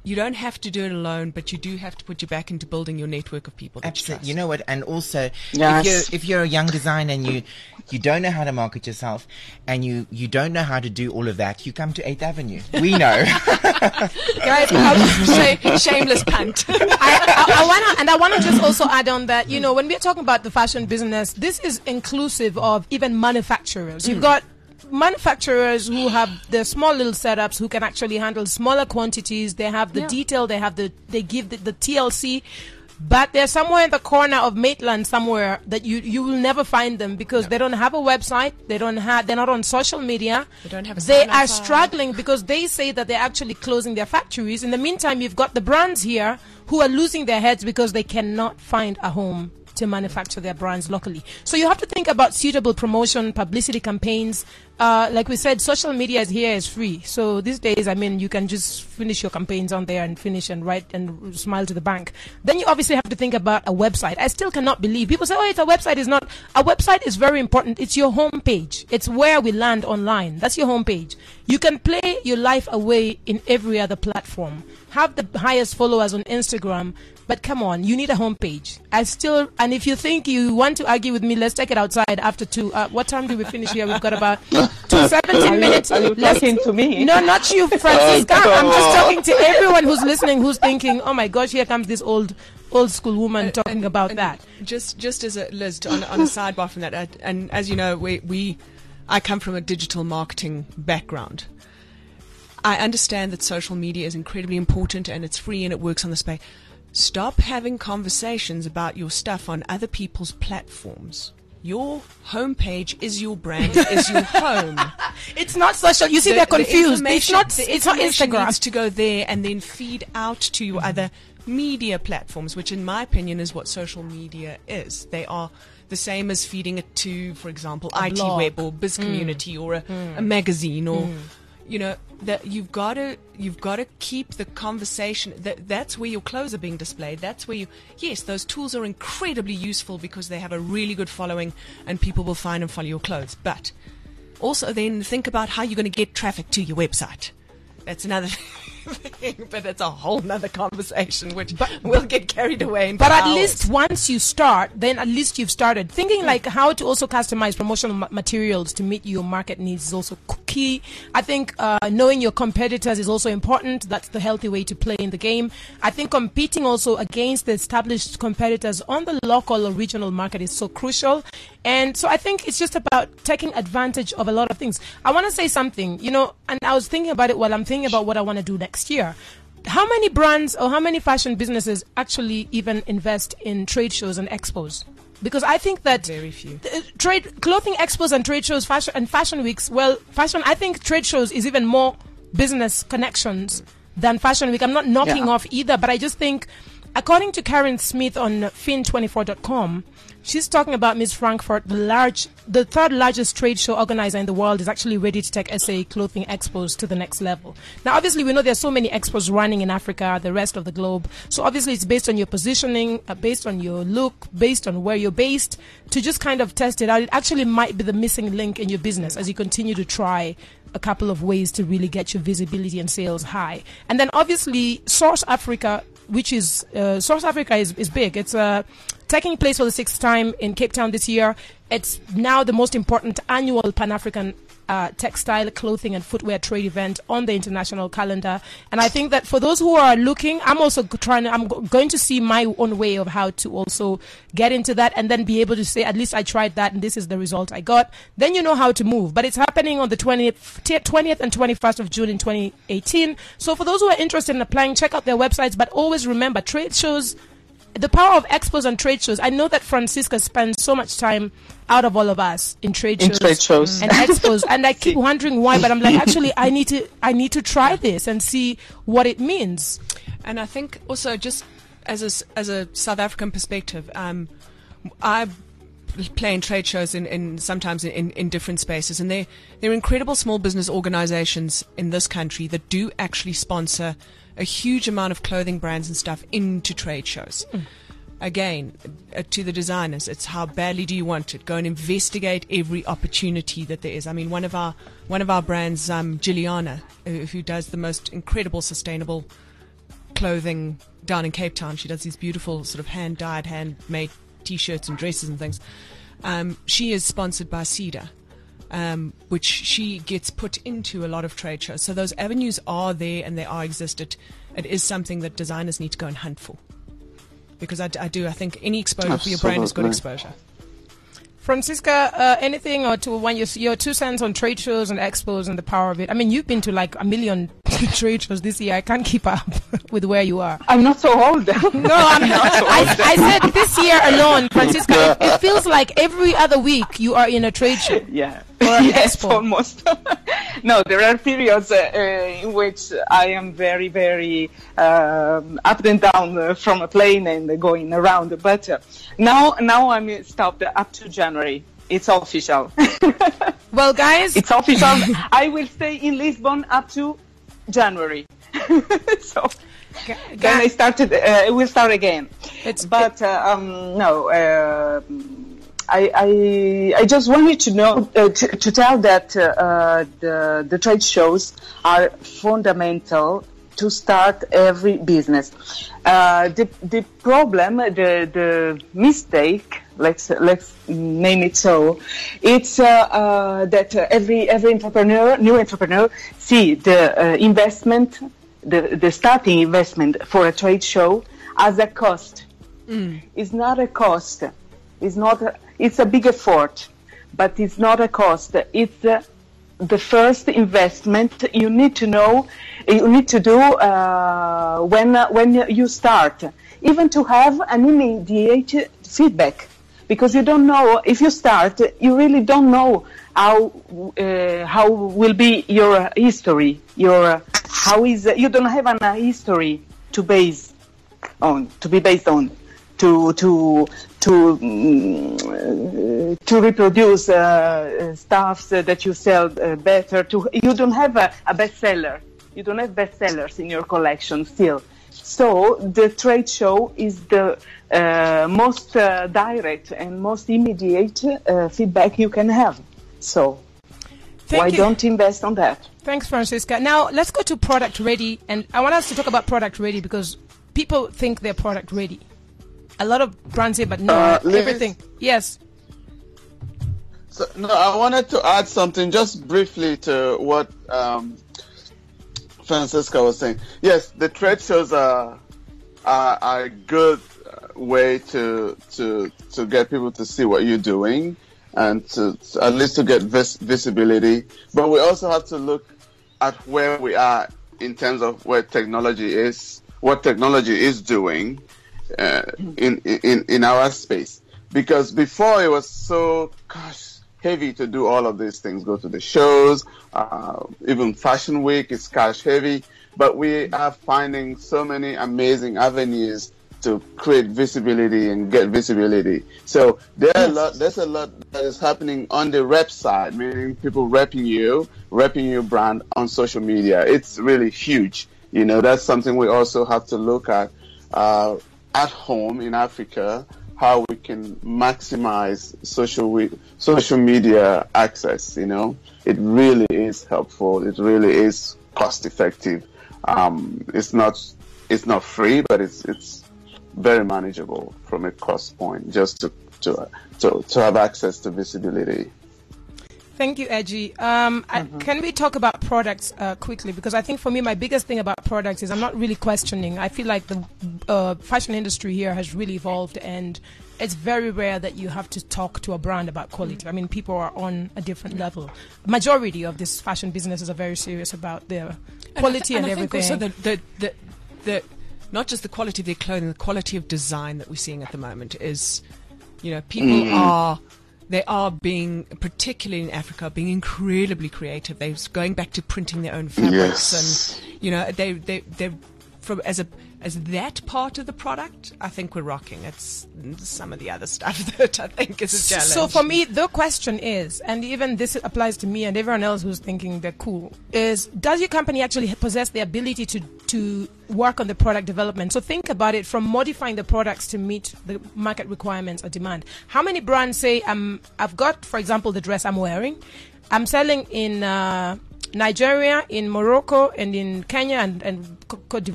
you don't have to do it alone, but you do have to put your back into building your network of people that Absolutely. you You know what? And also, Yes. if you're if you're a young designer and you you don't know how to market yourself, and you you don't know how to do all of that, you come to Eighth Avenue. We know. Guys, I, trust. Shameless punt. I, I, I wanna, and I want to just also add on that, you know, when we're talking about the fashion business, this is inclusive of even manufacturers. You've got manufacturers who have their small little setups who can actually handle smaller quantities. They have the Yeah. detail, they have the, they give the, the T L C. But they're somewhere in the corner of Maitland somewhere that you, you will never find them because they don't have a website. They don't have, they're not on social media. They don't have a They sign-up are card. struggling because they say that they're actually closing their factories. In the meantime, you've got the brands here who are losing their heads because they cannot find a home to manufacture their brands locally. So you have to think about suitable promotion, publicity campaigns. Uh, like we said, social media is here is free. So these days, I mean, you can just finish your campaigns on there and finish and write and smile to the bank. Then you obviously have to think about a website. I still cannot believe people say, oh, it's a website. It's not. A website is very important. It's your home page. It's where we land online. That's your home page. You can play your life away in every other platform. Have the highest followers on Instagram. But come on, you need a homepage. I still, and if you think you want to argue with me, let's take it outside after two. Uh, what time do we finish here? We've got about two, seventeen minutes. Are you Let's- talking to me? No, not you, Francisca. Oh, I'm just come talking to everyone who's listening, who's thinking, oh my gosh, here comes this old, old school woman talking And- about and that. Just, just as a Liz, on, on a sidebar from that, uh, and as you know, we, we, I come from a digital marketing background. I understand that social media is incredibly important and it's free and it works on the space. Stop having conversations about your stuff on other people's platforms. Your homepage is your brand, is your home. It's not social. You see, they're confused. It's information- not, the it's not information Instagram. needs to go there and then feed out to your other media platforms, which in my opinion is what social media is. They are the same as feeding it to, for example, I T blog. Web or Biz Community or a, a magazine or, you know, that you've got to you've got to keep the conversation. That that's where your clothes are being displayed. That's where you. Yes, those tools are incredibly useful because they have a really good following and people will find and follow your clothes. But also then think about how you're going to get traffic to your website. That's another thing, but it's a whole nother conversation, which we'll get carried away. In But at hours. least once you start, then at least you've started. Thinking like how to also customize promotional ma- materials to meet your market needs is also c- key. I think uh, knowing your competitors is also important. That's the healthy way to play in the game. I think competing also against the established competitors on the local or regional market is so crucial. And so I think it's just about taking advantage of a lot of things. I want to say something, you know, and I was thinking about it while I'm thinking about what I want to do next year. How many brands or how many fashion businesses actually even invest in trade shows and expos? Because I think that Very few. uh, trade clothing expos and trade shows, fashion and fashion weeks. Well, fashion. I think trade shows is even more business connections than fashion week. I'm not knocking Yeah. off either, but I just think, according to Karen Smith on fin twenty-four dot com, she's talking about Miss Frankfurt, the large, the third largest trade show organizer in the world, is actually ready to take S A clothing expos to the next level. Now, obviously, we know there's so many expos running in Africa, the rest of the globe. So obviously, it's based on your positioning, uh, based on your look, based on where you're based, to just kind of test it out. It actually might be the missing link in your business as you continue to try a couple of ways to really get your visibility and sales high. And then obviously, Source Africa, which is uh, Source Africa is, is big. It's uh, taking place for the sixth time in Cape Town this year. It's now the most important annual Pan-African uh, textile, clothing, and footwear trade event on the international calendar. And I think that for those who are looking, I'm also g- trying. To, I'm go- going to see my own way of how to also get into that, and then be able to say, at least I tried that, and this is the result I got. Then you know how to move. But it's happening on the twentieth, twentieth and twenty-first of June in twenty eighteen. So for those who are interested in applying, check out their websites. But always remember, trade shows. The power of expos and trade shows. I know that Francisca spends so much time out of all of us in trade In shows, trade shows. and expos, and I keep wondering why. But I'm like, actually, I need to, I need to try this and see what it means. And I think also just as a, s- as a South African perspective, um, I play in trade shows in, in sometimes in, in different spaces, and they're, they're incredible small business organizations in this country that do actually sponsor a huge amount of clothing brands and stuff into trade shows. Mm. Again, uh, to the designers, it's how badly do you want it? Go and investigate every opportunity that there is. I mean, one of our one of our brands, um, Gilliana, uh, who does the most incredible sustainable clothing down in Cape Town. She does these beautiful sort of hand-dyed, handmade T-shirts and dresses and things. Um, she is sponsored by Cedar, um, which she gets put into a lot of trade shows. So those avenues are there and they are existed. It is something that designers need to go and hunt for. Because I, I do, I think any exposure for your brand is good exposure. Francisca, uh, anything or to one your, your two cents on trade shows and expos and the power of it? I mean, you've been to like a million trade shows this year. I can't keep up with where you are. I'm not so old. No, I'm not. So I, I said this year alone, Francisca, it, it feels like every other week you are in a trade show. Yeah. Or an yes, expo. almost. No, there are periods uh, uh, in which I am very, very um, up and down uh, from a plane and going around. But uh, now, now I'm stopped up to January. It's official. Well, guys, it's official. I will stay in Lisbon up to January. So G- then I started. Uh, it will start again. It's, but uh, um, no. Uh, I, I, I just wanted to know uh, to, to tell that uh, the the trade shows are fundamental to start every business. Uh, the the problem, the the mistake, let's let's name it so, it's uh, uh, that uh, every every entrepreneur, new entrepreneur, see the uh, investment, the the starting investment for a trade show as a cost. Mm. It's not a cost. It's not. A, it's a big effort, but it's not a cost. It's uh, the first investment you need to know. You need to do uh, when uh, when you start, even to have an immediate feedback, because you don't know if you start. You really don't know how uh, how will be your history. Your how is you don't have an, a history to base on to be based on. To to to um, to reproduce uh, stuffs that you sell uh, better. To you don't have a, a bestseller. You don't have bestsellers in your collection still. So the trade show is the uh, most uh, direct and most immediate uh, feedback you can have. So Thank why you. don't invest on that? Thanks, Francisca. Now let's go to product ready, and I want us to talk about product ready because people think they're product ready. A lot of brands say, but no, Uh, everything. Yes. So, no, I wanted to add something just briefly to what um, Francisca was saying. Yes, the trade shows are are, are a good way to to to get people to see what you're doing and to, to at least to get vis- visibility. But we also have to look at where we are in terms of where technology is, what technology is doing. Uh, in, in in our space, because before it was so gosh heavy to do all of these things, go to the shows, uh, even Fashion Week is cash heavy, but we are finding so many amazing avenues to create visibility and get visibility. So there are a lot, there's a lot that is happening on the rep side, meaning people repping you, repping your brand on social media. It's really huge. You know, that's something we also have to look at. Uh, at home in Africa, how we can maximize social we- social media access. You know, it really is helpful. It really is cost effective. Um, it's not it's not free, but it's it's very manageable from a cost point, just to to to, to have access to visibility. Thank you, Edgy. Um, Mm-hmm. I, can we talk about products uh, quickly? Because I think for me, my biggest thing about products is I'm not really questioning. I feel like the uh, fashion industry here has really evolved, and it's very rare that you have to talk to a brand about quality. I mean, people are on a different level. Majority of these fashion businesses are very serious about their quality and, and, I everything. think also the, the, the, the, not just the quality of their clothing, the quality of design that we're seeing at the moment is, you know, people mm. are... They are being, particularly in Africa, being incredibly creative. They're going back to printing their own fabrics, Yes. and you know, they they they from as a as that part of the product. I think we're rocking. It's some of the other stuff that I think is a challenge. So for me, the question is, and even this applies to me and everyone else who's thinking they're cool, is does your company actually possess the ability to to work on the product development? So think about it from modifying the products to meet the market requirements or demand. How many brands say, um, I've got, for example, the dress I'm wearing, I'm selling in uh, Nigeria, in Morocco, and in Kenya and, and Cote d'Ivoire.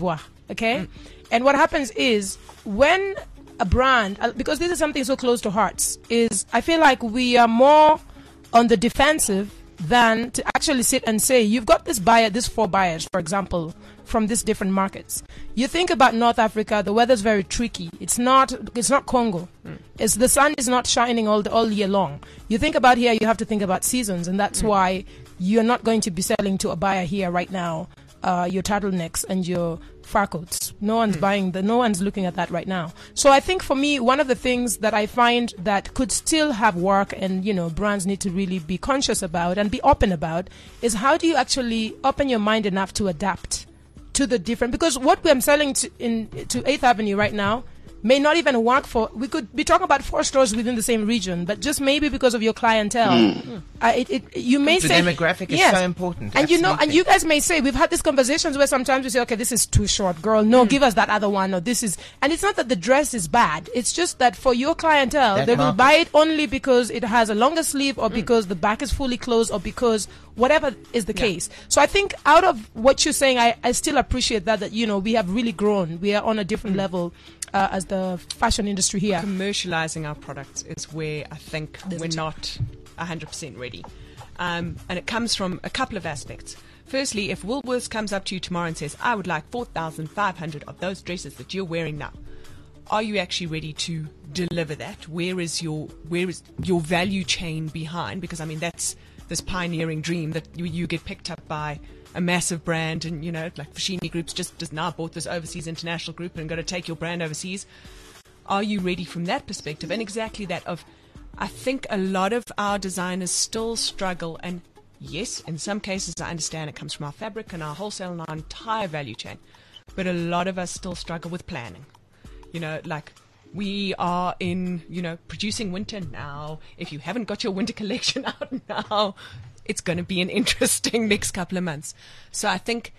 Okay? Mm. And what happens is when a brand, because this is something so close to hearts, is I feel like we are more on the defensive than to actually sit and say, you've got this buyer, these four buyers, for example, from these different markets. You think about North Africa, the weather's very tricky. It's not it's not Congo. Mm. It's the sun is not shining all the, all year long. You think about here, you have to think about seasons, and that's mm. why you're not going to be selling to a buyer here right now uh, your turtlenecks and your fur coats. No one's mm. buying the, no one's looking at that right now. So I think for me, one of the things that I find that could still have work and, you know, brands need to really be conscious about and be open about is how do you actually open your mind enough to adapt to the different, because what I'm selling to, in, to eighth Avenue right now may not even work for, we could be talking about four stores within the same region, but just maybe because of your clientele, mm. uh, it, it, you may the say... The demographic is yes. so important. And Absolutely. you know, and you guys may say, we've had these conversations where sometimes we say, okay, this is too short, girl, no, mm. give us that other one, or this is... And it's not that the dress is bad, it's just that for your clientele, that they market. will buy it only because it has a longer sleeve, or mm. because the back is fully closed, or because whatever is the yeah. case. So I think out of what you're saying, I, I still appreciate that, that, you know, we have really grown. We are on a different mm. level uh, as the fashion industry here. Commercializing our products is where I think There's we're not one hundred percent ready. Um, and it comes from a couple of aspects. Firstly, if Woolworths comes up to you tomorrow and says, I would like four thousand five hundred of those dresses that you're wearing now, are you actually ready to deliver that? Where is your where is your value chain behind? Because, I mean, that's this pioneering dream that you, you get picked up by a massive brand, and, you know, like Foschini Group's just, just now bought this overseas international group and got to take your brand overseas. Are you ready from that perspective? And exactly that of, I think a lot of our designers still struggle, and yes, in some cases I understand it comes from our fabric and our wholesale and our entire value chain, but a lot of us still struggle with planning. You know, like, we are in, you know, producing winter now. If you haven't got your winter collection out now, it's going to be an interesting next couple of months. So I think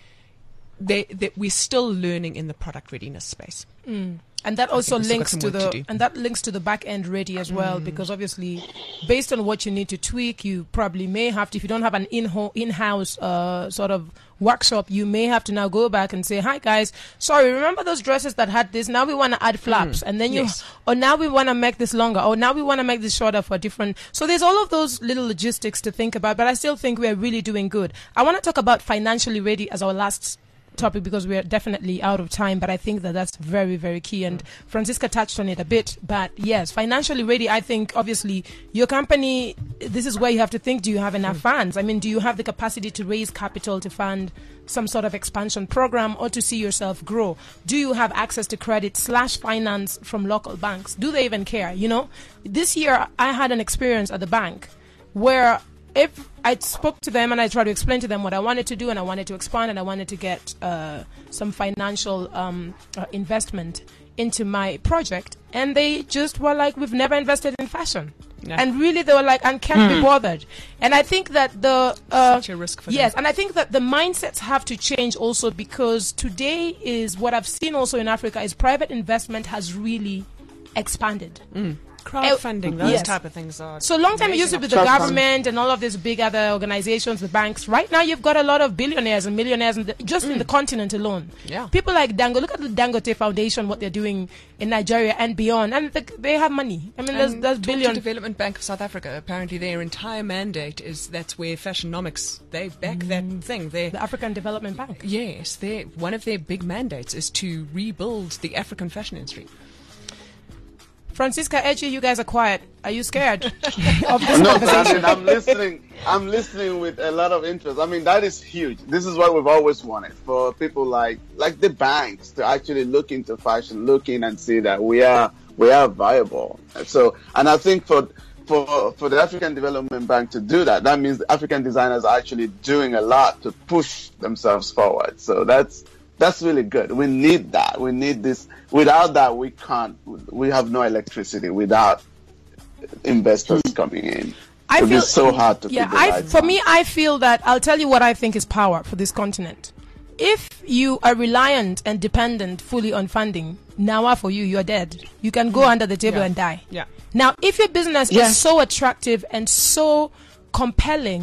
that we're still learning in the product readiness space. Mm. And that also links to the to and that links to the back end ready as well, mm. because obviously, based on what you need to tweak, you probably may have to. If you don't have an in in-house uh, sort of workshop, you may have to now go back and say, "Hi guys, sorry, remember those dresses that had this? Now we want to add flaps, mm. and then you, yes. or now we want to make this longer, or now we want to make this shorter for different." So there's all of those little logistics to think about. But I still think we are really doing good. I want to talk about financially ready as our last topic, because we are definitely out of time, but I think that that's very, very key, and Francisca touched on it a bit. But yes, financially ready, I think obviously your company, this is where you have to think, do you have enough funds? I mean, do you have the capacity to raise capital to fund some sort of expansion program or to see yourself grow? Do you have access to credit slash finance from local banks? Do they even care? You know, this year I had an experience at the bank where if I spoke to them and I tried to explain to them what I wanted to do, and I wanted to expand, and I wanted to get uh, some financial um, uh, investment into my project, and they just were like, we've never invested in fashion. Yeah. And really they were like, and can't mm. be bothered. And I think that the uh, such a risk for yes, them. And I think that the mindsets have to change also, because today is what I've seen also in Africa is private investment has really expanded. Mm. Crowdfunding, those yes. type of things are. So long time it used to be the government and all of these big other organizations, the banks. Right now you've got a lot of billionaires and millionaires in the, just mm. in the continent alone. Yeah. People like Dango, look at the Dangote Foundation, what they're doing in Nigeria and beyond, and the, they have money. I mean, and there's, there's billion. Development Bank of South Africa, apparently their entire mandate is that's where Fashionomics, they back mm. that thing. They're, the African Development Bank. Yes, they one of their big mandates is to rebuild the African fashion industry. Francisca, Edgy, you guys are quiet. Are you scared of this no, conversation? I mean, I'm listening. I'm listening with a lot of interest. I mean, that is huge. This is what we've always wanted for people like like the banks to actually look into fashion, look in and see that we are we are viable. So, and I think for for for the African Development Bank to do that, that means African designers are actually doing a lot to push themselves forward. So that's. That's really good. We need that. We need this. Without that, we can't. We have no electricity without investors coming in. I it feel is so hard to. Yeah, keep the I, lights for on. me, I feel that I'll tell you what I think is power for this continent. If you are reliant and dependent fully on funding, now for you, you're dead. You can go mm. under the table yeah. and die. Yeah. Now, if your business yes. is so attractive and so compelling,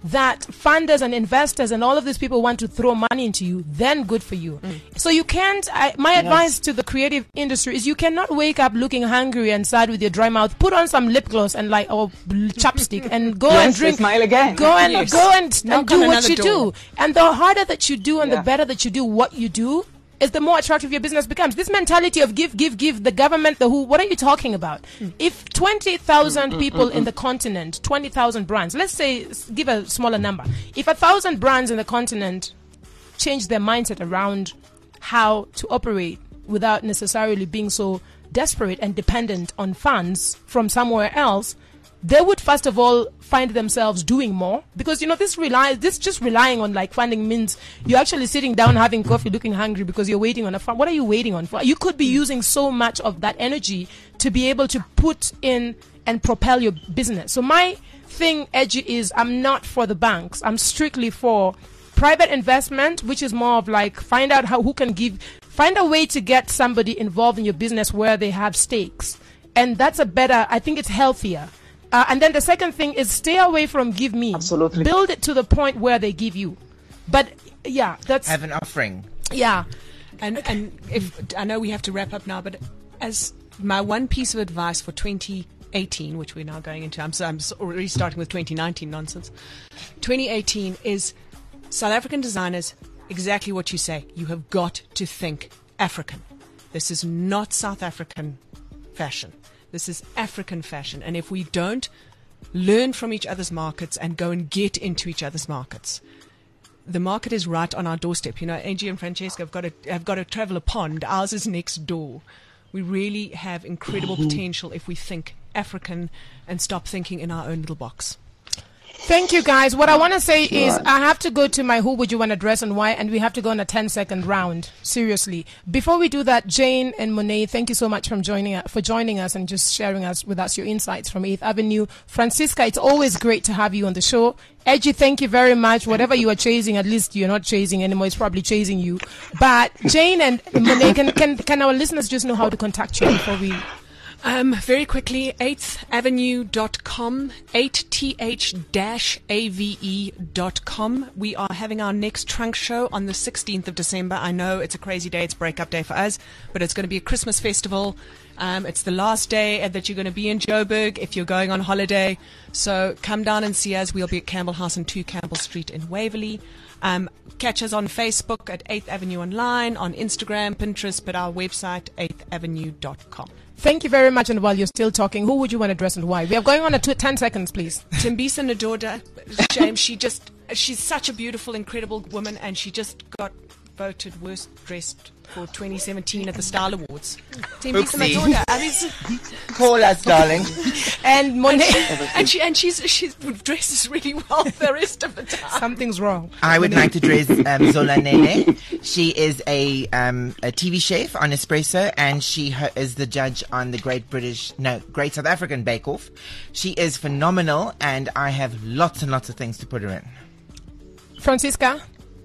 that funders and investors and all of these people want to throw money into you, then good for you. Mm. So you can't, I, my yes. advice to the creative industry is you cannot wake up looking hungry and sad with your dry mouth. Put on some lip gloss and like, or chapstick and go yes, and drink. Smile again. Go and, yes. go and, and do what you door. do. And the harder that you do and yeah. the better that you do what you do, is the more attractive your business becomes. This mentality of give, give, give, the government, the who, what are you talking about? Mm. If twenty thousand mm, people mm, in mm. the continent, twenty thousand brands, let's say, give a smaller number. If a thousand brands in the continent change their mindset around how to operate without necessarily being so desperate and dependent on funds from somewhere else, they would first of all find themselves doing more, because you know this relies this just relying on like funding means you're actually sitting down having coffee looking hungry because you're waiting on a fund. What are you waiting on for? You could be using so much of that energy to be able to put in and propel your business. So my thing, Edgy, is I'm not for the banks. I'm strictly for private investment, which is more of like find out how who can give find a way to get somebody involved in your business where they have stakes, and that's a better, I think it's healthier. Uh, and then the second thing is stay away from give me. Absolutely. Build it to the point where they give you. But yeah, that's have an offering. Yeah. And and if I know we have to wrap up now, but as my one piece of advice for twenty eighteen, which we're now going into, I'm so I'm already starting with twenty nineteen nonsense. twenty eighteen is South African designers, exactly what you say. You have got to think African. This is not South African fashion. This is African fashion. And if we don't learn from each other's markets and go and get into each other's markets, the market is right on our doorstep. You know, Angie and Francesca have got to, have got to travel a pond. Ours is next door. We really have incredible potential if we think African and stop thinking in our own little box. Thank you, guys. What I want to say is I have to go to my who would you want to dress and why, and we have to go on a ten second round. Seriously. Before we do that, Jane and Monet, thank you so much for joining us, for joining us and just sharing us with us your insights from eighth Avenue. Francisca, it's always great to have you on the show. Edgy, thank you very much. Whatever you are chasing, at least you're not chasing anymore. It's probably chasing you. But Jane and Monet, can, can, can our listeners just know how to contact you before we... Um, very quickly, eighth avenue dot com, eight t h dash a v e dot com. We are having our next trunk show on the sixteenth of December. I know it's a crazy day, it's breakup day for us, but it's going to be a Christmas festival. Um, it's the last day that you're going to be in Joburg if you're going on holiday. So come down and see us. We'll be at Campbell House and two Campbell Street in Waverley. Um, catch us on Facebook at eighth Avenue Online, on Instagram, Pinterest, but our website, eighth avenue dot com. Thank you very much. And while you're still talking, who would you want to dress and why? We are going on a two, ten seconds, please. Timbisa Ndoda, James, she just, she's such a beautiful, incredible woman, and she just got voted worst dressed for twenty seventeen at the Style Awards. Timbisa Ndoda. I mean, call us, darling. And Monet. And she and she's she dresses really well the rest of the time. Something's wrong. I would like to dress um, Zola Nene. She is a um, a T V chef on Espresso, and she her, is the judge on the Great British, no, Great South African Bake Off. She is phenomenal, and I have lots and lots of things to put her in. Francisca?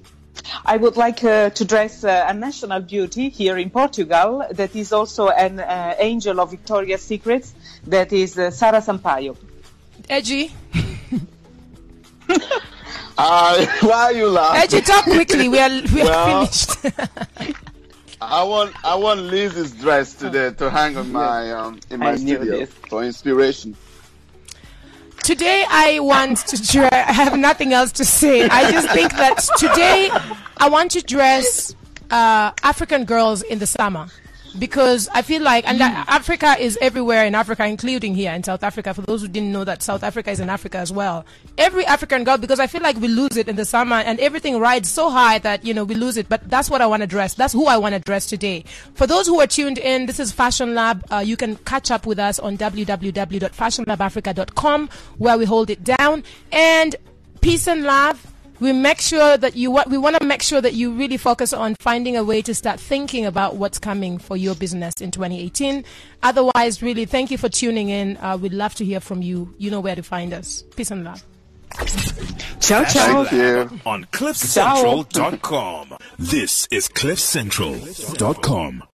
I would like uh, to dress uh, a national beauty here in Portugal that is also an uh, angel of Victoria's Secrets, that is uh, Sara Sampaio. Edgy? uh, why are you laughing? Edgy, talk quickly. We are, we well, are finished. I want I want Liz's dress today to hang on my um, in my I knew studio this. for inspiration. Today I want to dress, I have nothing else to say. I just think that today I want to dress uh, African girls in the summer, because I feel like, and mm. Africa is everywhere in Africa, including here in South Africa. For those who didn't know that South Africa is in Africa as well. Every African girl, because I feel like we lose it in the summer and everything rides so high that, you know, we lose it. But that's what I want to dress. That's who I want to dress today. For those who are tuned in, this is Fashion Lab. Uh, you can catch up with us on w w w dot fashion lab africa dot com, where we hold it down. And peace and love. We make sure that you we want to make sure that you really focus on finding a way to start thinking about what's coming for your business in twenty eighteen. Otherwise, really, thank you for tuning in. Uh, we'd love to hear from you. You know where to find us. Peace and love. Ciao, ciao. Thank you. On cliff central dot com. This is cliff central dot com.